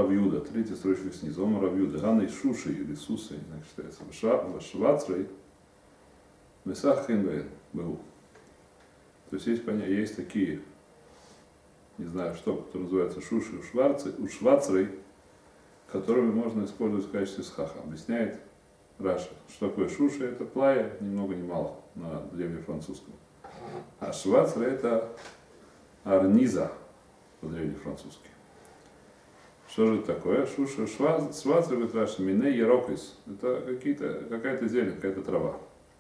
Равьюда, третья строчка снизу. Омар Равьюда, Ганна и Шуши, или Сусы, иногда считается, Швацрой, Месахин был. То есть есть такие, не знаю что, которые называются Шуши у Швацрой, которыми можно использовать в качестве схаха. Объясняет Раша, что такое Шуши, это плая, ни много ни мало на древнефранцузском. А Швацрой это арниза по-древнефранцузски. Что же это такое? Шуши Швацрой, говорит Раша, миней ярокис. Это какая-то зелень, какая-то трава.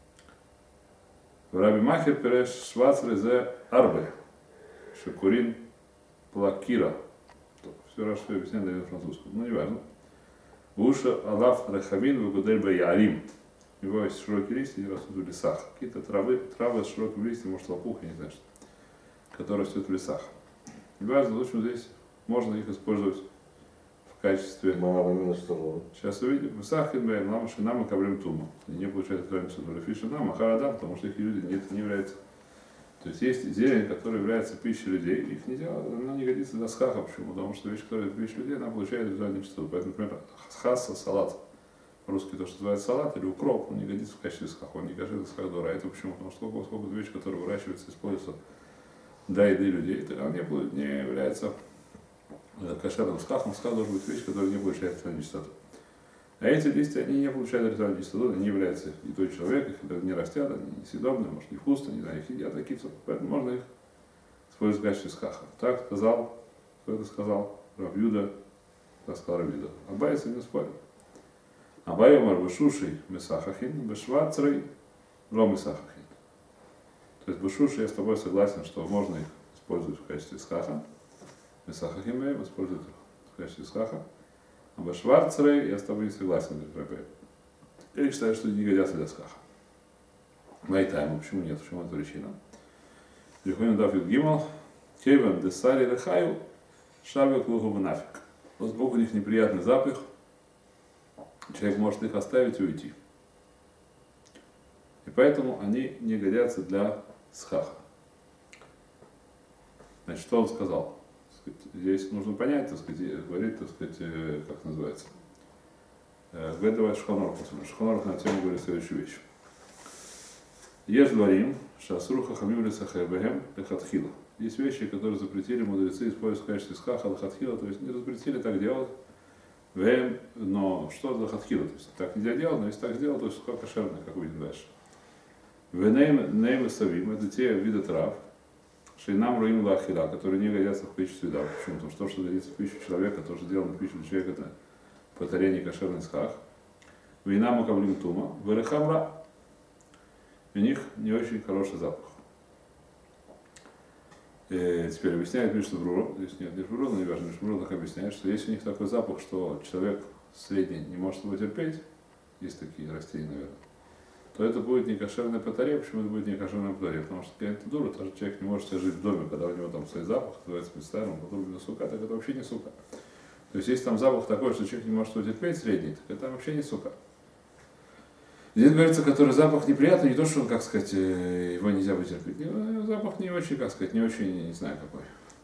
В Раби Махер переш Швацрой зе арбе, шекурин плакира. Все Раша объясняет на французском, но не важно. Уша алаф рахамин вагудель баярим. У него есть широкие листья, они растут в лесах. Какие-то травы с широкими листьями, может лопух, я не знаю что, которые растут в лесах. Не важно, в общем, здесь можно их использовать в качестве... Сейчас увидим. В Сахин бэм лама шинама каврим тума. Они не получают разницу в рефи шинама, харадам, потому что их люди не являются. То есть есть зелень, которая является пищей людей, их нельзя, она не годится для схаха. Почему? Потому что вещь, которая пища людей, она получает визуальную частоту. Поэтому, например, хасса, салат, по-русски то, что называется салат или укроп, он не годится в качестве схаха, он не кашет схахдора. Это почему? Потому что сколько вещь, которая выращивается, используется для еды людей, она не является кошерным схахом. Схах должен быть вещь, которая не получает визуальную частоту. А эти листья, они не получают визуальную частоту, они не являются едой человека, их не растят, они несъедобные, может, невкусные, не знаю, их едят такие, поэтому можно их использовать в качестве схаха. Так сказал, кто это сказал? Равьюда, так сказал Равьюда. Абай с этим спорил. Абай омар бешуши месахахин, бешвацрей ло месахахин. То есть бешуши, я с тобой согласен, что можно их использовать в качестве схаха. Месахахин используют их в качестве схаха. А бешвацрей я с тобой не согласен, говорит. Я считаю, что не годятся для схаха. Майтайм, почему нет? Почему это причина? Переходим на Дафид Гимал. Кевен десари рехаю шавик лугу нафиг. Поскольку у них неприятный запах, человек может их оставить и уйти. И поэтому они не годятся для схаха. Значит, что он сказал? Здесь нужно понять, так сказать, говорит, так сказать, как называется. Говорит, давай Шухан-Арух посмотрим. Шухан-Арух на тему говорит следующую вещь. Ешь дворим, шасру хахамим лесахэбэгэм лехатхила. Есть вещи, которые запретили мудрецы использовать в качестве схаха лехатхила, то есть не запретили так делать, но что лехатхила, то есть так нельзя делать, но если так сделать, то есть сколько кошерное, как увидим дальше. Венейм и савим, это те виды трав, шейнам руим лахила, которые не годятся в пищу еда. Почему? Потому что то, что годится в пищу человека, то, что сделано в пищу для человека, это повторение кошерный схах. Вейнам акавлим тума, вэрехамра. У них не очень хороший запах. Теперь объясняет Мишна-Брура, здесь нет Мишна-Брура, но не важно, Мишна-Брура так объясняет, что если у них такой запах, что человек средний не может его терпеть, есть такие растения, наверное, то это будет не кошерное потаре. Почему это будет не кошерное потаре? Потому что это дура, даже человек не может себе жить в доме, когда у него там свой запах, называется представим, потом на сука, так это вообще не сука. То есть если там запах такой, что человек не может его терпеть средний, так это вообще не сука. Здесь говорится, который запах неприятный, не то, что, как сказать, его нельзя вытерпеть. Запах не очень, как сказать, не очень, не знаю какой.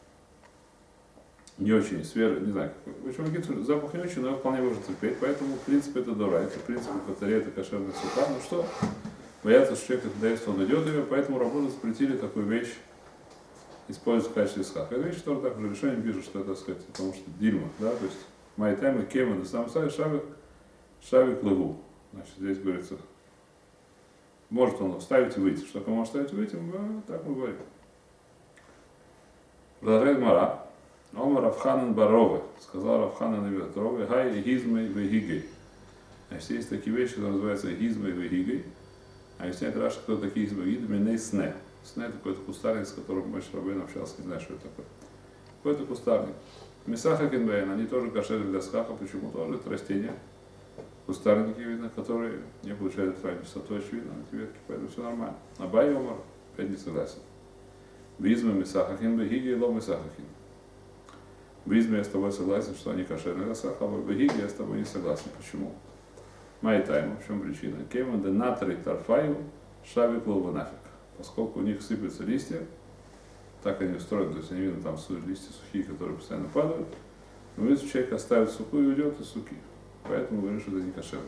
Не очень, не знаю какой. В общем, запах не очень, но вполне можно терпеть. Поэтому, в принципе, это дорайт. В принципе, батарея это кошерная сука. Ну что, боятся, что человек это он идет ее, поэтому работу запретили такую вещь использовать в качестве схаха. Это вещь, которая так уже решением пишет, что это, так сказать, потому что дильма, да, то есть майтайм и кеман, на самом деле шавик лыву. Значит, здесь говорится, может он вставить и выйти. Что такое может вставить и выйти, так мы говорим. Продолжает Мара. Омар Равханан Барове, сказал Равханан Ивет, Гай гизмой вегигой. Значит, есть такие вещи, которые называются гизмой вегигой. А объясняет Раша, кто такие гизмой вегигой, не сне. Сне это какой-то кустарник, с которым Моше Рабейну общался, не знаю, что это такое. Какой-то кустарник. Месаха кенбейн, они тоже кошерны для схаха, почему тоже это растения. Кустарники, видно, которые не получают свою частоту, очевидно, эти ветки, поэтому все нормально. Абай Омар опять не согласен. Бизма Месахахин, Бегиги и Ло Месахахин. Бизма я с тобой согласен, что они кошерные для схаха, а Бегиги я с тобой не согласен. Почему? Майтайм, в чем причина? Кеман де натри тарфаю шавик лова нафиг. Поскольку у них сыпятся листья, так они устроены, то есть они видно там листья сухие, которые постоянно падают, Но если человек оставит суку и уйдет из суки, поэтому говорю, что это не кошерно.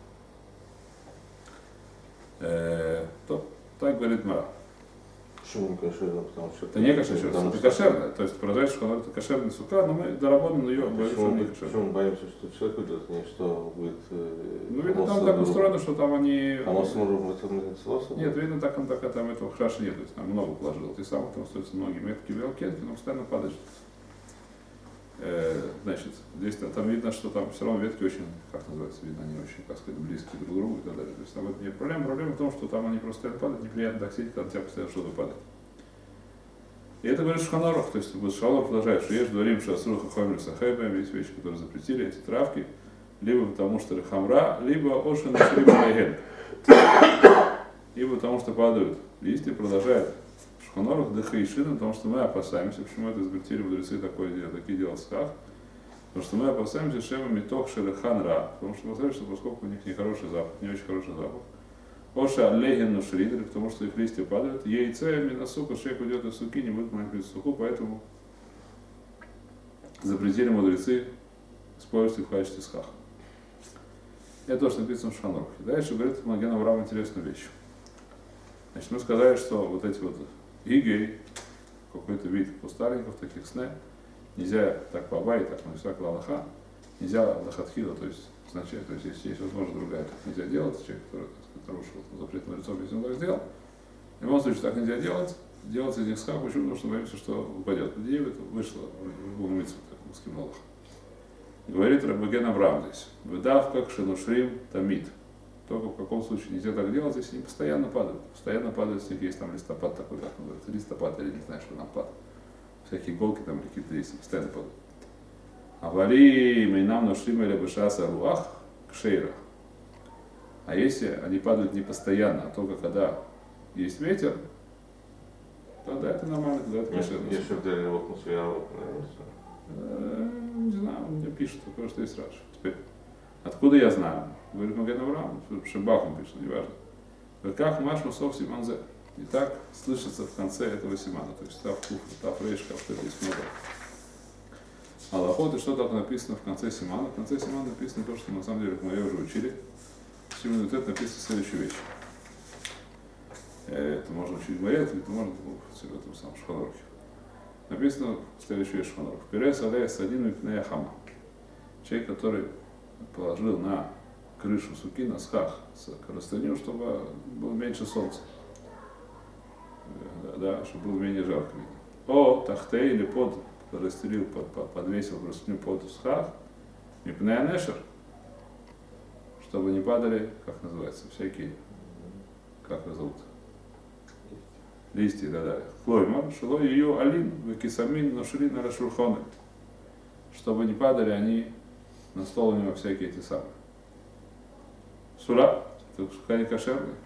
Так говорит Мара. Почему не кошерно? Потому что это не кошерно, это кошерно. То есть поражает, что это кошерная сука, но мы доработаем ее, говорим, что не кошерно. Почему мы боимся, что человек уйдет, не что будет... Ну, видно, там так устроено, что там они... А Масмуру это не Нет, видно, так там этого храша нет, то есть там много положил. Ты сам там остаются многие метки велкетки, но постоянно падает. Значит, здесь там видно, что там все равно ветки очень, как называется, видно, они очень, как сказать, близкие друг к другу и так далее. То есть там нет проблем. Проблема в том, что там они просто постоянно падают, неприятно так сидеть, когда у тебя постоянно что-то падает. И это говорит Шулхан Арух, то есть Шулхан Арух продолжает, что есть дворим шасруха хомер сахайбаем, есть вещи, которые запретили, эти травки, либо потому что хамра, либо ошен либо лайген. Либо потому что падают листья, продолжает Шулхан Арух дыхаишина, потому что мы опасаемся, почему это запретили мудрецы такие делать сках, потому что мы опасаемся шема митох шелеханра, потому что мы знаем, что поскольку у них нехороший запах, не очень хороший запах, Оша леген нушридер, потому что их листья падают. Яйце минасука, человек уйдет из суки, не будет маленькую суку, поэтому запретили мудрецы использовать их в качестве схаха. Это то, что написано в Шулхан Арухе. Дальше говорит Маген Авраам интересную вещь. Значит, мы сказали, что вот эти вот игей, какой-то вид кустарников, таких сне, нельзя так по Абай, так на всякого Аллаха, нельзя лахатхила, то есть означает, то есть если есть возможность другая, так нельзя делать, человек, который нарушил запрет мудрецов, если он так сделал. В любом случае так нельзя делать. Делать из них схах, почему? Потому что боимся, что упадет. Девять вышло в умыться, так муским Аллах. Говорит Рабаген Авраам здесь. Выдав как шинушрим тамид. Только в каком случае нельзя так делать, если они постоянно падают. Постоянно падают, с них есть там листопад такой, как называется, листопад или не знаю, что там падает. Всякие иголки там или какие-то листья постоянно падают. Авали мейнам нушрим или бешаса руах кшейра. А если они падают не постоянно, а только когда есть ветер, тогда это нормально, тогда это кошерно. Если взяли его атмосферу, не знаю, он мне пишет, такое, что есть Раши. Теперь, откуда я знаю? Говорит Маген Авраам, Шибахом пишет, неважно. Как Машма Сов Симанзе. И так слышится в конце этого Симана. То есть Тав Куф, Тав Рейш, как это здесь много. Аллахот, и что там написано в конце Симана? В конце Симана написано то, что на самом деле мы уже учили. В Симону это написано следующую вещь. Это можно учить в Море, это можно в этом самом Шулхан Арухе. Написано следующую вещь в Шулхан Арухе. Перес алея садину ипнея хама. Человек, который положил на крышу суки, на схах, простыню, чтобы было меньше солнца. Да, чтобы было менее жарко. О, тахте или расстелил, подвесил простыню под схах, ипнея нешер, чтобы не падали, как называется, всякие, как их зовут, листья и так далее. Клоймар, шило ее алин, векисамин, ношрин, рашурхоны, чтобы не падали они на стол у него всякие эти самые. Сура, это сука не кошерная.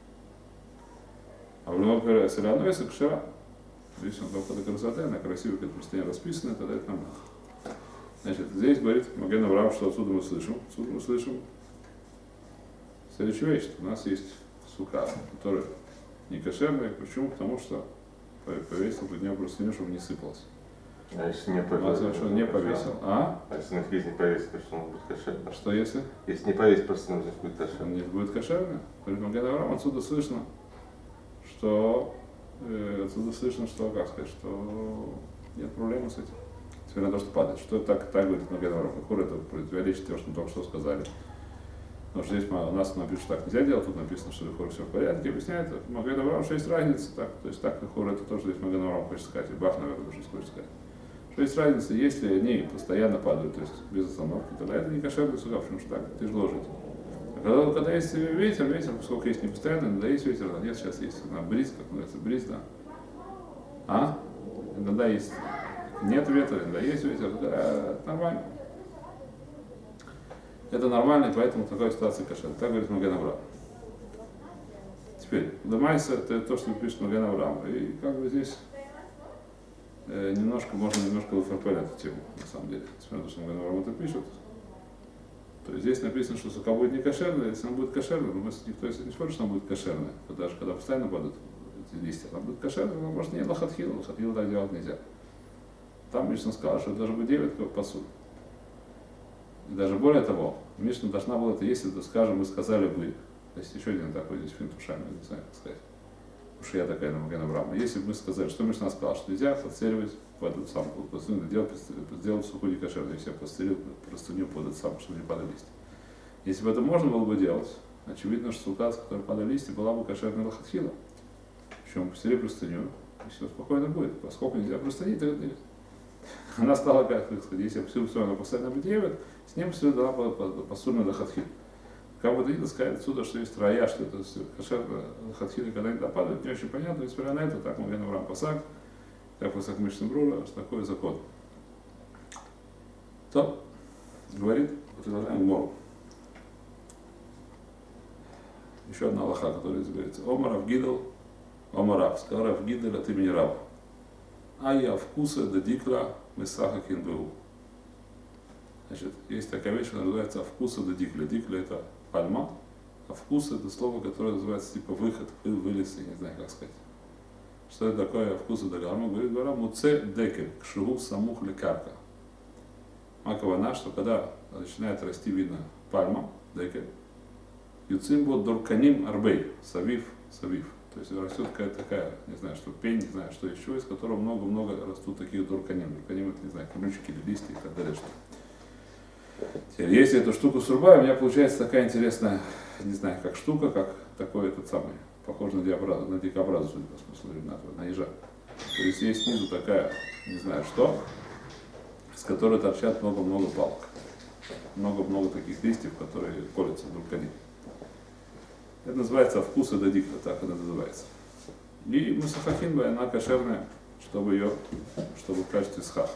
А в любом случае, все равно если кошера, здесь он только до красоты, она красиво, как постоянно расписана, тогда это нормально. Значит, здесь говорит Маген Авраам, что отсюда мы слышим. Отсюда мы слышим следующую вещь, что у нас есть сука, которая не кошерная. Почему? Потому что повесил под нее простыню, чтобы не сыпалось. А если не повесил? Что не повесил. А если на христ не повесит, то что он будет кошерный? А что если? Если не повесить простыню, значит будет кошерный. Он не будет кошерный. Говорит Маген Авраам, отсюда слышно, что как сказать, что нет проблемы с этим. Несмотря на то, что падает. Что так говорит Маген Авраам? Какое это противоречит тому, что мы только что сказали. Потому что здесь у нас напишут, что так нельзя делать, тут написано, что Лихор все в порядке. Объясняет Маген Авраам, что есть разница. Так, то есть так Лихор это тоже здесь Маген Авраам хочет сказать, и Бах, наверное, тоже хочет сказать. Что есть разница, если они постоянно падают, то есть без остановки, тогда это не кошерный сука, потому что так тяжело жить. А когда есть ветер, поскольку есть не постоянно, иногда есть ветер, а нет, сейчас есть бриз, как называется, бриз, да. А? Иногда есть, нет ветра, иногда есть ветер, да, это нормально. Это нормально, и поэтому в такой ситуации кошер. Так говорит Маген Авраам. Теперь, Дамайса, это то, что пишет Маген Авраам. И как бы здесь можно немножко выфарпать эту тему, на самом деле. Несмотря на то, что Маген Авраам это пишет. То есть здесь написано, что сука будет не кошерная, если она будет кошерная, но никто если не спорит, что она будет кошерная. Даже когда постоянно падают эти листья, она будет кошерная, но может не лохатхила так делать нельзя. Там Мишна сказал, что это должен быть 9 посуд. И даже более того, Мишна должна была это, если, скажем, мы сказали бы, то есть еще один такой здесь финт ушами, не знаю, как сказать, уж я такая на Маген Авраама. Если бы мы сказали, что Мишна сказала, что нельзя подстреливать под эту самую простыню, сделать сухую некошерную, если я подстрелил простыню под эту самую, чтобы не падали листья. Если бы это можно было бы делать, очевидно, что сука, с которой падали листья, была бы кошерной лохатхила. Причем постелили простыню, и все спокойно будет. Поскольку нельзя простынить, то она стала, как сказать, если я все она постоянно бы делает, с ним все дала посульную лохатхилу. Как бы Ида сказать отсюда, что есть рая, что это кошерная лохатхила никогда не допадает, не очень понятно, несмотря на это, так Маген Авраам Пасак, как Пасак Мишна Брура, что такое закон. То говорит, продолжаем Гмору. Еще одна алаха, которая говорится. Омар Авгидал, Омар Рав, сказал Авгидал от имени Рава. А я вкуса да дикла месаха кинбеу. Значит, есть такая вещь, которая называется вкуса да дикля. Дикля это пальма, а вкус это слово, которое называется типа выход, вылез, я не знаю как сказать. Что это такое вкуса да гарма? Говорит Гара, муце декель, кшигу самух лекарка. Макавана, что когда начинает расти, видно, пальма, декель, юцимбо дорканим арбей, савив. То есть растет какая-то такая, не знаю, что пень, не знаю, что еще, из которого много-много растут таких дорканим. Дорканим это, не знаю, колючки или листья и так далее. Что. Теперь, если эту штуку срубаю, у меня получается такая интересная, не знаю, как штука, как такой этот самый, похож на дикобраза, судя по смыслу, на ежа. То есть есть снизу такая, не знаю что, с которой торчат много-много палок. Много-много таких листьев, которые колятся в дорканим. Это называется вкуса да дикла, так это называется. И мусахахинба, она кошерная, чтобы в качестве схаха.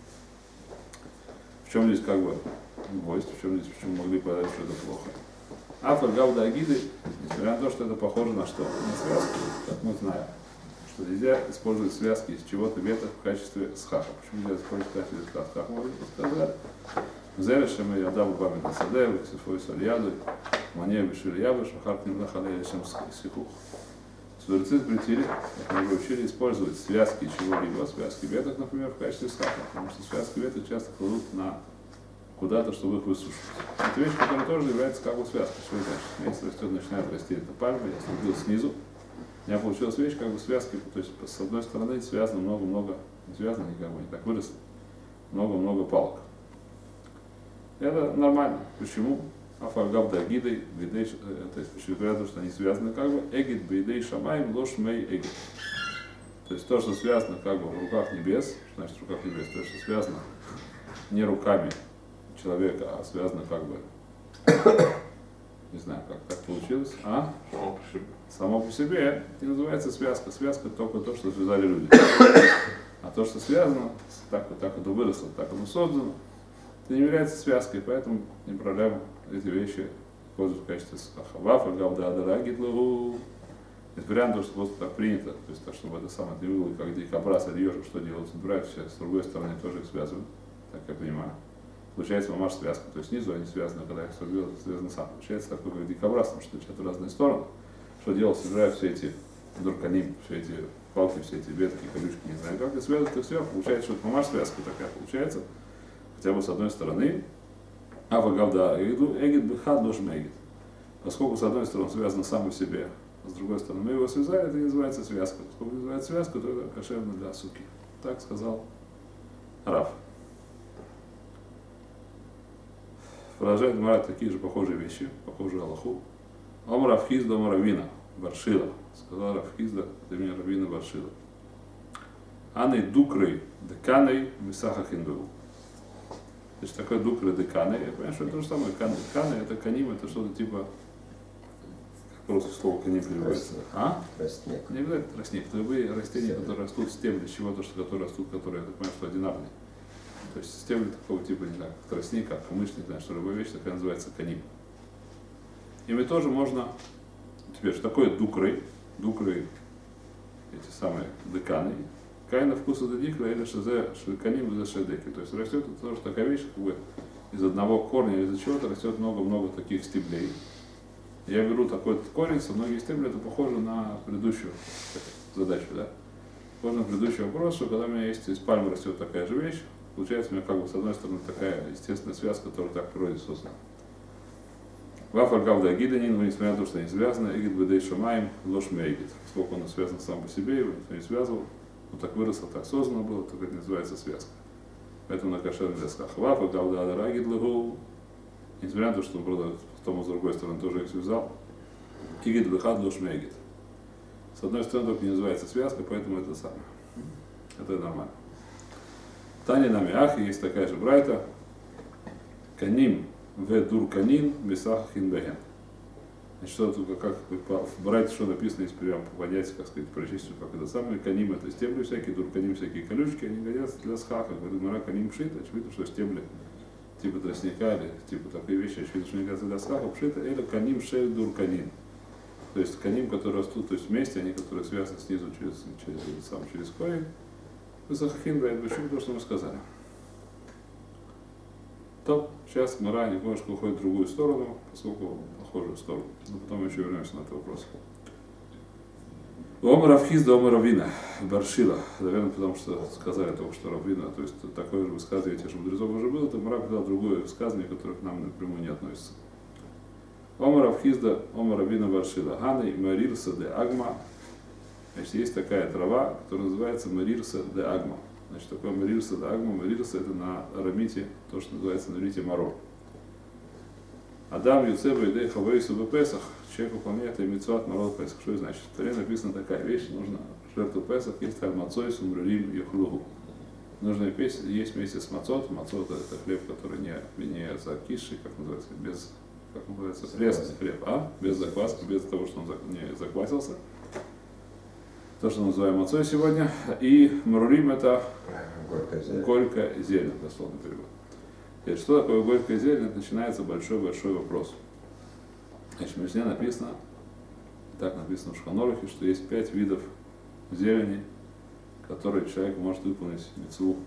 В чем здесь как бы гвоздь, почему могли подать, что это плохо. Афаль гавда агиды, несмотря на то, что это похоже на что? На связку, как мы знаем, что нельзя использовать связки из чего-то веток в качестве схаха. Почему нельзя использовать в качестве схаха? Как мы сказали. Зерешем и Адабу Бамин Садею, Ксифой Сальяду, Мане Бешир Ябыш, Ахарк Немнахале Лешем Сихух. Мудрецы запретили, как мы уже учили, использовать связки чего-либо, связки веток, например, в качестве схаха, потому что связки веток часто кладут куда-то, чтобы их высушить. Это вещь, которая тоже является как бы связкой. Что это значит? Если растет, начинает расти эта пальма, я следил снизу, у меня получилась вещь как бы связкой, то есть с одной стороны связано много-много, не связано никого, не так выросло, много-много палок. Это нормально. Почему? Афальгабда гидей, бейдей, то есть почему говорят, что они связаны как бы, эгид, бейдей, шамай, ложь, мей, эгид. То есть то, что связано как бы в руках небес, что значит в руках небес, то, что связано не руками человека, а связано как бы, не знаю, как так получилось, само по себе это называется связка. Связка только то, что связали люди. А то, что связано, так это выросло, так оно создано, это не является связкой, поэтому не проблема эти вещи используют в качестве схаха. Вафа, гавда, адара, гитлу. Несмотря на то, что просто так принято, то есть так, чтобы это самое не было, как дикобраз или ежик, что делают, собирают все, с другой стороны тоже их связывают, так я понимаю. Получается мамаш связка, то есть снизу они связаны, когда их соберут, это связано сам. Получается такой как дикобраз, потому что торчат в разные стороны. Что делать, собирают все эти дурканим, все эти палки, все эти ветки, колючки, не знаю как, и связывают их сверху. Получается, что это мамаш связка такая получается. Хотя бы с одной стороны, Авагавда эгид бихад ложь эгид. Поскольку с одной стороны связано сам по себе, а с другой стороны мы его связали, это не называется связка. Поскольку называется связка, то это кошерно для суки. Так сказал Рав. Продолжает говорить такие же похожие вещи, похожие Аллаху. Ом Равхизда Равина Баршила. Сказал Равхизда от имени Равина Баршила. Аней дукрей деканей мисаха хинбеу. То есть такой дукры деканы, я понимаю, что это то же самое. Каны это каним, это что-то типа, как русское слово каним переводится. Тростник. Не обязательно тростник, это любые растения, которые растут, стебли чего-то, которые растут, которые, я так понимаю, что одинарные. То есть стебли такого типа, не знаю, как тростник, как камыш, не знаю, что любая вещь такая называется каним. Ими тоже можно, теперь, что такое дукры, эти самые деканы, кайна вкуса дадикла или шазе шелканим за шедеки. То есть растет это тоже такая вещь, как бы из одного корня, из-за чего-то растет много-много таких стеблей. Я беру такой корень, со многие стебли, это похоже на предыдущую задачу, да? Похоже на предыдущий вопрос, что когда у меня есть из пальмы растет такая же вещь, получается у меня как бы с одной стороны такая естественная связка, которая так в природе создана. Вафаль гавда гиданин, несмотря на то, что они связаны, игит бедей шамаем, ложь мейгит. Сколько он связан сам по себе, его никто не связывал, он так выросло, так создано было, так это называется связка. Поэтому на кошерных досках Вафаль гавда адарагит лэгоу, несмотря на то, что он, правда, потом с другой стороны тоже их связал, игит бедхад ложь мейгит. С одной стороны только не называется связка, поэтому это самое. Это нормально. Таня нами ахи, есть такая же брайта, каним Ведурканин Бесахин Беген. Значит, что тут, как в Брайте, что написано, если прям понять, как сказать, прочесть, как это самое, каним это стебли всякие, дурканим всякие колючки, они годятся для схаха. Говорит, мара каним пшит, очевидно, что стебли типа тростника или типа такие вещи, очевидно, что они годятся для схаха, пшита, или каним шель дурканин. То есть каним, которые растут, то есть вместе, они, которые связаны снизу через корень. Бесахин Беген, почему то, что мы сказали. То, сейчас Мара немножко уходит в другую сторону, поскольку похожую сторону. Но потом еще вернемся на этот вопрос. Ома Равхизда, Ома Равина, Баршила. Наверное, потому что сказали только что Равина, то есть такое же высказывание, те же мудрецов уже было, то Мара дал другое высказывание, которое к нам напрямую не относится. Ома Равхизда, Ома Равина, Баршила. Ханы Марирса де Агма. Значит, есть такая трава, которая называется Марирса де Агма. Значит, такое Марирса де Агма. Марирса это на арамите, то, что называется на иврите Маро. Адам Юцеба Идей Хавейсу в Песах. Человек выполняет мицват Марот Песах. Что это значит? В Торе написана такая вещь, нужно жертву Песах есть мацой с умрулим юхлугу. Нужно есть вместе с мацот. Мацот это хлеб, который не закисший, как называется, без, как называется, пресный хлеб, без закваски, без того, что он не заквасился. То, что мы называем мацой сегодня. И марулим это горькая зелень, дословно перевод. И что такое горькая зелень? Начинается большой-большой вопрос. Значит, в Мишне написано, так написано в Шулхан Арухе, что есть 5 видов зелени, которые человек может выполнить мицву.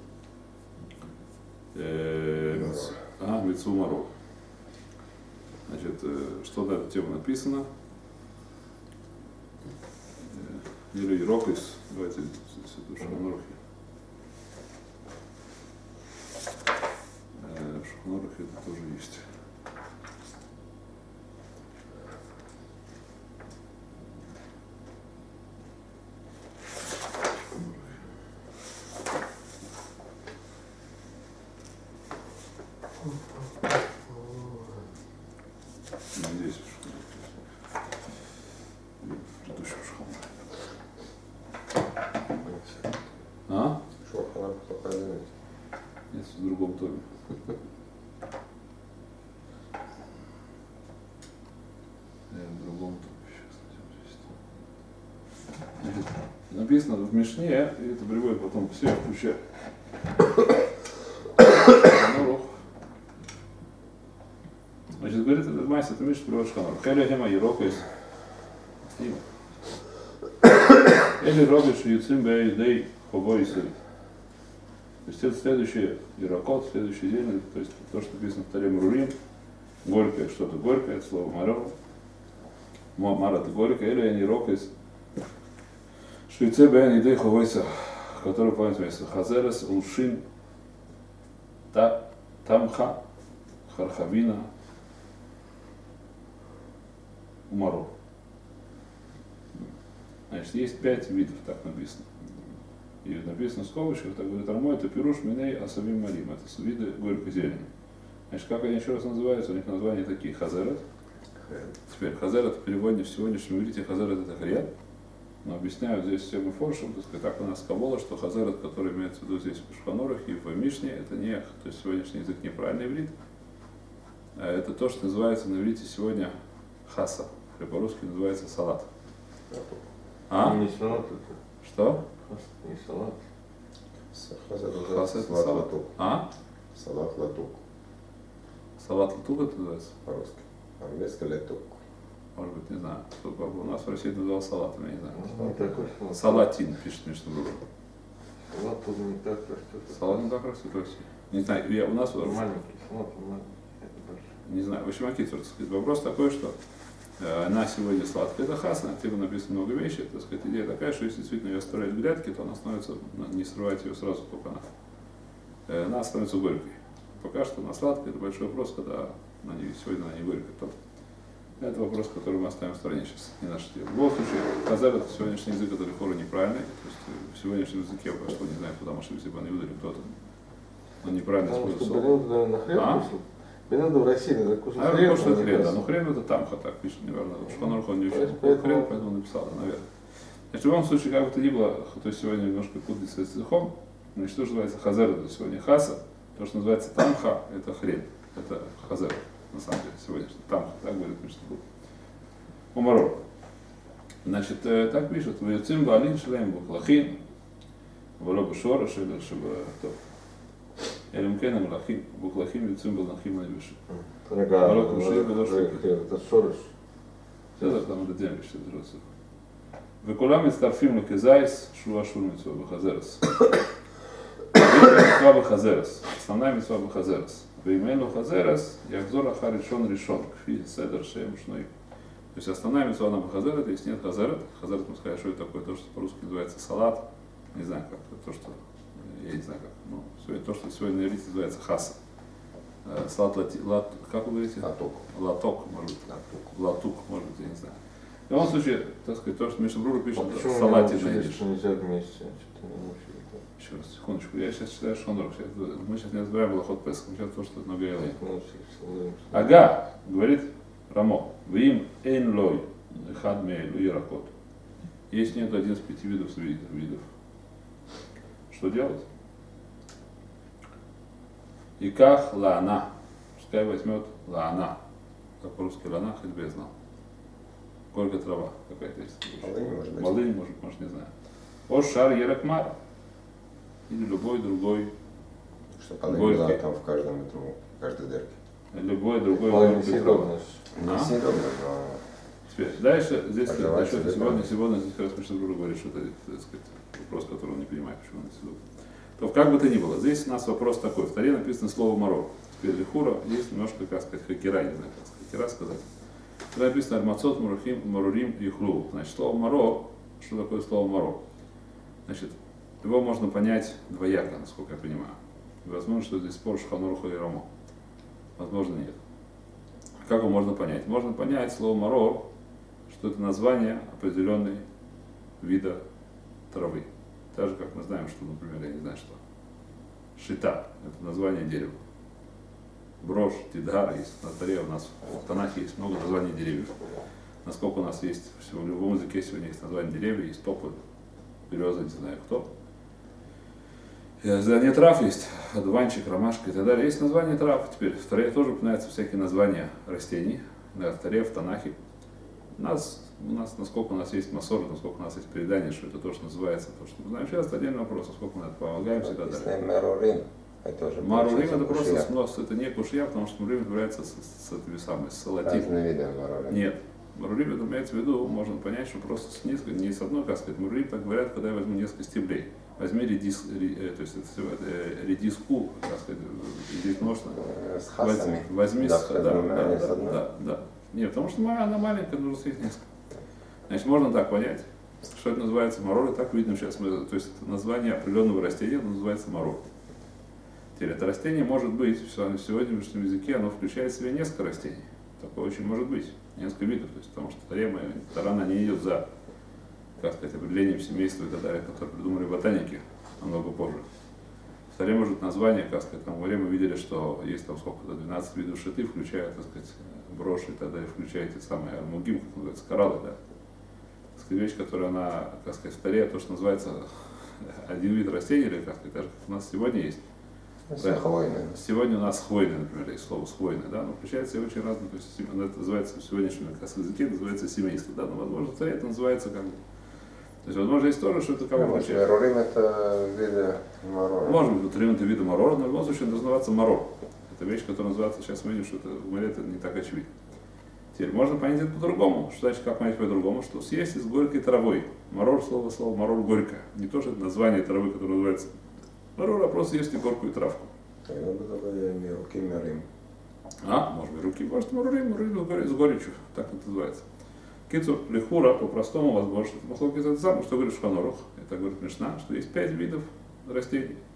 Мицву Маро. Значит, что на эту тему написано? Или Ирокис, давайте в Шулхан Арухе. В Шулхан Арухе это тоже есть. Здесь предыдущий Шулхан. Шулхан только один. Нет, в другом томе. В другом томе сейчас. Написано в Мишне, и это приводит потом все, включая Значит, говорит, этот мастер, это Мишна приводит Шулхан Арух. Хелия гема ерока есть. Или робишь юцим бэйдэй хобой сыр. То есть это следующий ирокот, следующий день, то есть то, что написано в Торе Мурим, горькое, что-то горькое, это слово маро. Мара это горькое, или они рокайс. Швейце бэйн идэй хобой сыр, который помнит место. Хазерес, улшин, тамха, хархавина, умаро. Значит, есть 5 видов, так написано. И написано в скобочках, так говорит, армо это пируш миней асавим марим. Это виды горькой зелени. Значит, как они еще раз называются? У них названия такие. Хазерет. Теперь хазерет в переводе в сегодняшнем иврите хазерет это хрен. Но объясняют здесь всем форшем, так у нас кавола, что хазерет, который имеется в виду здесь в Шулхан Арухе и в Мишне, это не, то есть сегодняшний язык неправильный иврит. А это то, что называется на иврите сегодня хаса. Или по-русски называется салат. Не салат это. Что? Не салат. Хас это салат. Салат латук. Салат латук это называется? По-русски. По-английски латук. Может быть, не знаю. У нас в России это называл салатом, я не знаю. Не такой салат. Салатин пишет между другом. Салат тоже не так растет. Салат не так растет в России. Не знаю, у нас Маленький салат, маленький. Это большой. не знаю. В общем, Акитер, вопрос такой, что на сегодня сладкая это хасна, типа написано много вещей, так сказать, идея такая, что если действительно ее оставлять в грядке, то она становится, не срывать ее сразу, только она она становится горькой. Пока что она сладкая, это большой вопрос, когда сегодня она не горькая. То это вопрос, который мы оставим в стороне сейчас, не наш дело. В любом случае, хазар это сегодняшний язык, который хору неправильный. То есть в сегодняшнем языке пошло, не знаю, куда может если бы Иван Иуда или кто-то. Он неправильно Потому что использовал. Бенеду, наверное, на хлеб А? кушал. Бенеду в России, надо кушать Наверное, хлеб, кушает а не хрен, да. мясо. Но хрен это тамха так пишет, наверное. Шхонорх он не учил. Поэтому- Хрен, поэтому написал, да, наверное. Значит, в любом случае, как бы то ни было, то есть сегодня немножко путается с языком. Значит, то, что называется хазар, это сегодня хаса. То, что называется тамха, это хрен. Это хазар, на самом деле, сегодняшний. Тамха, так говорит Мишна Брура. Умарор. Значит, так пишут, «Ваюцим баалин шелем бухлахин, волобу шора шелем шебатов». Элемкена млахим, бухлахим, юцим балнахим навиши». Ага, Марок ушей было хлеб, что-то. это шорыш. בסדר, אתה מדמיין בשתי דרוסות. וכולם מצטרפים לכזייס, שהוא אשור מצווה בחזרס. מצווה בחזרס, основная מצווה בחזרס. ואם אין לו חזרס, יחזור אחר ראשון, כפי סדר שם шной. То есть основная митцва она бахазерет, если нет хазерет. Хазерет, мы сказали, что это такое, то, что по-русски называется салат. Не знаю как, то, что, я не знаю как, но то, что сегодня на иврите называется хаса. Салат, как вы говорите? Латук. Латок, может быть. Латук. Латук, может быть, я не знаю. В любом случае, так сказать, то, что Мишна Брура пишет, А в почему мы салате научились, найдешь. что нельзя вместе? Что-то не научили. Еще раз, секундочку, я сейчас читаю Шонрох. Мы сейчас не разбираем Лохот Песах, мы сейчас то, что на Гаиле. Научились. Ага, говорит Рамо, «Вим эйн лой, хад мейлу яракот». Если нет один из 5 видов видов, что делать? Иках лаана, пускай возьмет лаана, как по-русски лаана, хоть бы я знал. Горькая трава какая-то есть. Малынь, может быть. Малынь, может, не знаю. О шар еракмар. Или любой другой, Что полынь Горький. была там в каждом этом, в каждой дырке. любой другой Половина горькой травы. съедобная. Не А? съедобно, но Теперь, дальше здесь Пожелать насчет себе сегодня здесь как раз Мишна Брура говорит, что это, так сказать, вопрос, который он не понимает, почему он сидит. То как бы то ни было, здесь у нас вопрос такой. В Таре написано слово «маро». Теперь лихура есть немножко, как сказать, хакера, не знаю, как сказать, хакера сказать. Когда написано «армацот марурим ихлу». Значит, слово «маро», что такое слово «маро»? Значит, его можно понять двояко, насколько я понимаю. Возможно, что здесь спор Шханоруха и Рамо. Возможно, нет. Как его можно понять? Можно понять слово «маро», что это название определенной вида травы. Так же, как мы знаем, что, например, я не знаю что, шита – это название дерева. Брошь, тидгар, есть на Таре у нас, в Танахе есть много названий деревьев. Насколько у нас есть, в любом языке сегодня есть название деревьев, есть тополь, береза, не знаю кто. Название трав есть, одуванчик, ромашка и так далее. Есть название трав. Теперь в Таре тоже упоминаются всякие названия растений. В Таре, в Танахе. У нас, насколько у нас есть масор, насколько у нас есть предание, что это то, что называется, то, что мы знаем. Сейчас это отдельный вопрос, насколько мы это полагаемся и так далее. написано Мерурим. Это уже Марурим получается это просто кушья. снос, это не кушья, потому что марурим является с этими самыми, с салатим. Разные виды марурим. Нет. Марурим это имеется в виду, можно понять, что просто с несколько, не с одной, как сказать, марурим так говорят, когда я возьму несколько стеблей. Возьми то есть редиску, как сказать, здесь множество. С хасами. Возьми Да, с, с двумя, а не с одной. да. Нет, потому что она маленькая, нужно съесть несколько. Значит, можно так понять, что это называется марор, и так видно сейчас, то есть название определенного растения называется марор. Теперь это растение может быть, в сегодняшнем языке оно включает в себя несколько растений. Такое очень может быть, несколько видов, то есть, потому что Тара она не идет за, как сказать, определением семейства и так далее, которые придумали ботаники намного позже. В Таре может название, как сказать, там в Горе мы видели, что есть там сколько-то 12 видов шиты, включая, так сказать, броши и так далее, включая эти самые армугим, как называется, кораллы, да. Так сказать, вещь, которая она, как сказать, в Таре, то, что называется один вид растений, или как сказать, даже как у нас сегодня есть. Все хвойные. Сегодня у нас хвойный, например, есть слово хвойный, да, но включается и очень разные, то есть это называется в сегодняшнем языке, называется семейство, да, но возможно в Таре это называется как бы. То есть, возможно, есть тоже, что это как бы включается. Мерурим это виды марора. Может быть, батареон это вида марора, но в любом случае это называется марор. Это вещь, которая называется, сейчас мы видим, что это в море это не так очевидно. Теперь можно понять это по-другому. Что значит, как понять по-другому? Что съесть из горькой травой. Марор, слово марор горькое. Не то, что это название травы, которое называется марор, а просто есть и горькую травку. Тогда бы только руки мерим. Может быть, руки, может, марурим с горечью, так это называется. Кицу лихура, по-простому, возможно, это махлокис это самое, что говорит Шханорух, это говорит Мишна, что есть 5 видов растений.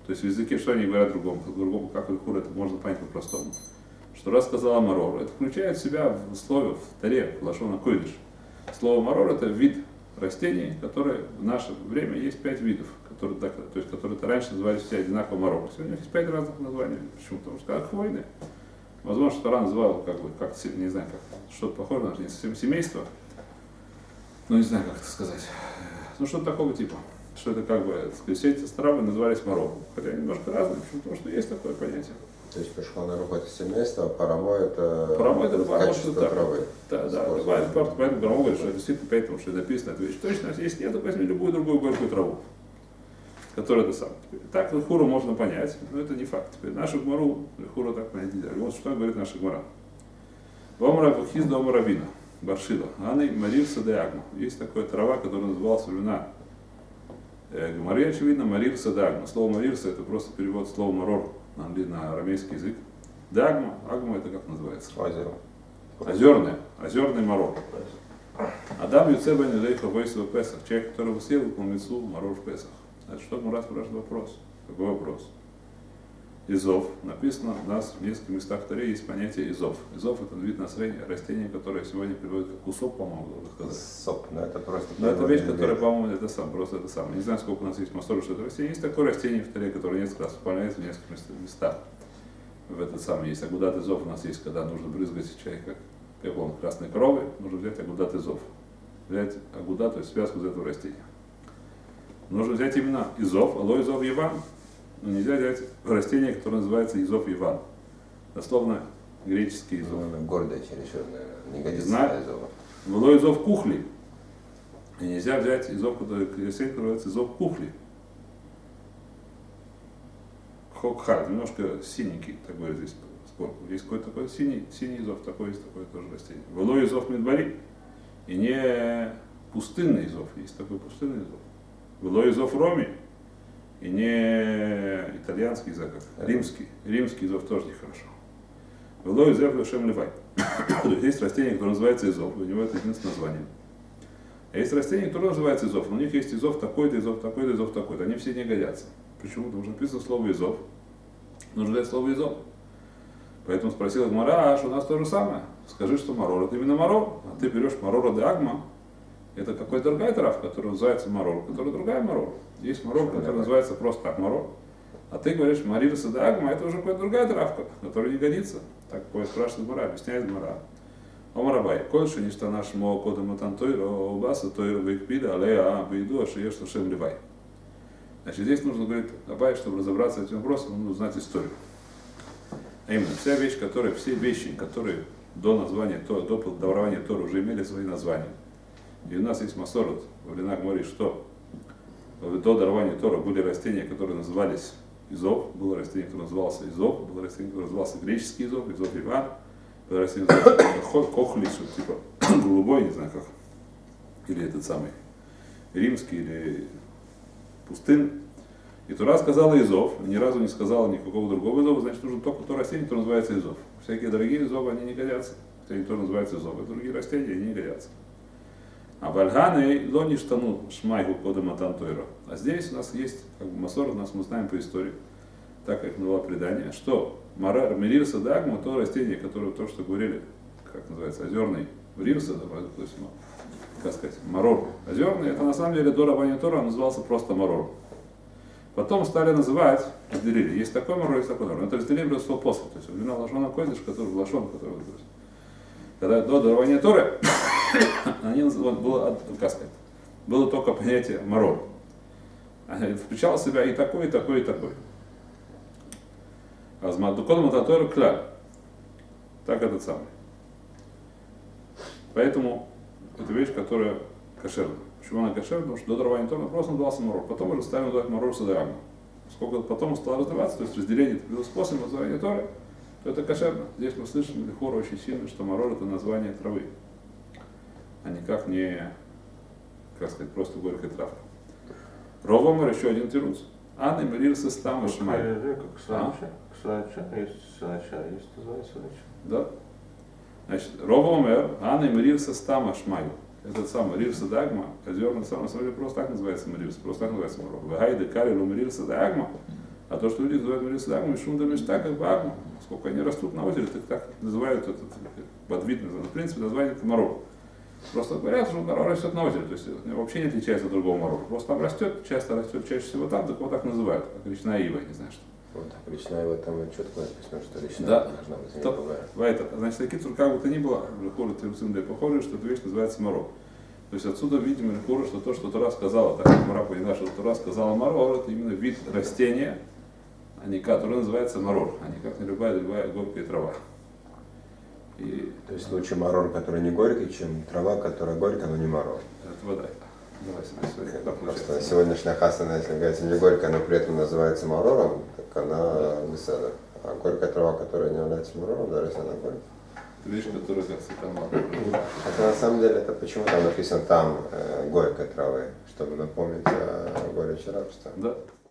То есть в языке, что они говорят другому, как хур, это можно понять по-простому. Что раз сказала марор, это включает в себя в слове, в таре, в лашона койдыш. Слово марор это вид растений, которые в наше время есть 5 видов, которые раньше назывались все одинаково марор. Сегодня есть 5 разных названий. Почему? Потому что как хвойные. Возможно, что Тора называл как не знаю, как что-то похожее, не совсем семейство. Ну не знаю, как это сказать. Ну что-то такого типа. Что это как бы, так сказать, все эти травы назывались марор. Хотя немножко разные, почему? Потому что есть такое понятие. То есть Шулхан-Арух это семейство, а Парамо это качество травы. Да, любая парта, поэтому Парамо говорит, что это действительно 5, потому что написано эта вещь. Точно, если нет, то возьми любую другую горькую траву, которая это сам. Так хуру можно понять, но это не факт. Теперь нашу гмару хуру так понять нельзя. Вот что говорит наша гмара. Вомра вахиз дома равина, баршила, аны марир садеагма. Есть такая трава, которая называлась времена Гмары, очевидно, марир садеагма. Слово марирса это просто перевод слова марор на арамейский язык. Дагма, агма это как называется? Озеро. Озерный марор. Адам Юцеба Нелейха Войсова Песах, человек, который выследовал по мецу марор в Песах. Значит, что мы раз спрашивает вопрос? Какой вопрос? Изов. Написано у нас в нескольких местах в Торе есть понятие изов. Изов это вид растения, которое сегодня приводит как кусок, по-моему, сказать. Соп, но это просто... Но это вещь, которая, по-моему, это просто это самое. Не знаю, сколько у нас есть масоры, что это растение. Есть такое растение в Торе, которое несколько раз выполняется в нескольких местах. В этот самый есть агудат изов у нас есть, когда нужно брызгать человека пеплом красной коровы, нужно взять агудат изов. Взять агудат, то есть связку из этого растения. Нужно взять именно изов, алой изов Иван. Но нельзя взять растение, которое называется изов Иван. Дословно греческий изов. Гордое чересчур, наверное, не годится Знаю. изова. Было изов кухли. И нельзя взять изов, который называется изов кухли. Хокхар, немножко синенький, такой здесь сколько. Есть какой-то такой синий изов, такой есть такое тоже растение. Было изов медбари. И не пустынный изов, есть такой пустынный изов. Было изов роми. И не итальянский язык, а римский. Римский изов тоже нехорошо. Было изов лешем левай. То есть есть растение, которое называется изов, у него это единственное название. А есть растение, которое называется изов, но у них есть изов такой-то, изов такой-то, изов такой-то. Они все не годятся. Почему? Потому что написано слово изов. Нужно взять слово изов. Поэтому спросил Гмара, что у нас то же самое. Скажи, что марор это именно марор, а ты берешь марора де агма. Это какой-то другая травка, которая называется марор, которая другая марор. Есть марор, который называется просто так марор. А ты говоришь, марир садагма, это уже какая-то другая травка, которая не годится. Так спрашивает Гмара, объясняет Гмара. Омарабай, кольше не что наш мо кодом матантойра, обаса тойра вейкпида, алея бейду, ашиеш тушем ливай. Значит, здесь нужно говорить Абай, чтобы разобраться с этим вопросом, нужно знать историю. А именно, все вещи, которые до названия, до дарования Торы уже имели свои названия. И у нас есть масорот, в Ленах говорит, что до дарования Тора были растения, которые назывались изов, было растение, которое назывался изов, было растение, которое назывался греческий изов, изов Иван, было растение, которое называлось кохлис, типа голубой, не знаю как, или этот самый римский, или пустын. И Тора сказала изов, ни разу не сказала никакого другого изова, значит нужно только то растение, которое называется изов. Всякие дорогие изовы, они не годятся, хотя они тоже называются изов, а другие растения, они не годятся. А вальганы лони штану шмайгу кода матан тойра. А здесь у нас есть, как бы масор, мы знаем по истории, так как было предание, что марир садагма, то растение, которое то, что говорили, как называется, озерный рирса, то есть, как сказать, марор озерный, это на самом деле до дарования Тора назывался просто марор. Потом стали называть, разделили, есть такой марор, есть такой марор. Это разделили просто после, то есть времена лашона койдыш, который лашон, который когда до дарования Торы было только понятие марор. Включало в себя и такой, и такой, и такой. А с Мадуконом это Тора кля. Так этот самый. Поэтому это вещь, которая кошерна. Почему она кошерна? Потому что до дарования Торы просто назывался марор. Потом уже стали называть марор садагма. Сколько потом стало развиваться, то есть разделение это было после названия Торы, то это кошерно. Здесь мы слышим лихора очень сильно, что марор это название травы, а никак не, как сказать, просто горькая травка. Ровомер еще один тирус. Анны мирился с там и шмай. Как срача, есть срача, есть называется срача. Да. Значит, Ровомер, Анны мирился с там и шмай. Этот самый Рирса Дагма, озерный самый, просто так называется Мирирса, просто так называется Марор. Вагайды Карилу Мирирса Дагма, А то, что люди называют Мерисагом, Шунда Мешта, как бы Агма, поскольку они растут на озере, так называют этот подвид, в принципе, название это морор. Просто говорят, что морор растет на озере, то есть вообще не отличается от другого морора. Просто там растет, чаще всего там, так его так называют, как речная ива, не знаю что. Вот так, речная ива там четко написано, что речная Да. должна быть, а не другая. Значит, такие как бы то ни было, Рехура Тирусинда похоже, что эта вещь называется морор. То есть отсюда видим Рехура, что то, что Тора сказала, так как Мара поняла, что Тора сказала морор, это именно вид растения, который называется морор, а не как не любая горькая трава. И То есть лучше марор, который не горький, чем трава, которая горькая, но не марор. это вода. Давай себе так Просто получается. сегодняшняя хасана, если говорится не горькая, но при этом называется марором, так она беседа. А горькая трава, которая не является марором, даже если она горькая. Это вещь, которая как светомар. Хотя на самом деле это почему там написано там горькой травы, чтобы напомнить о горечи рабства. Да.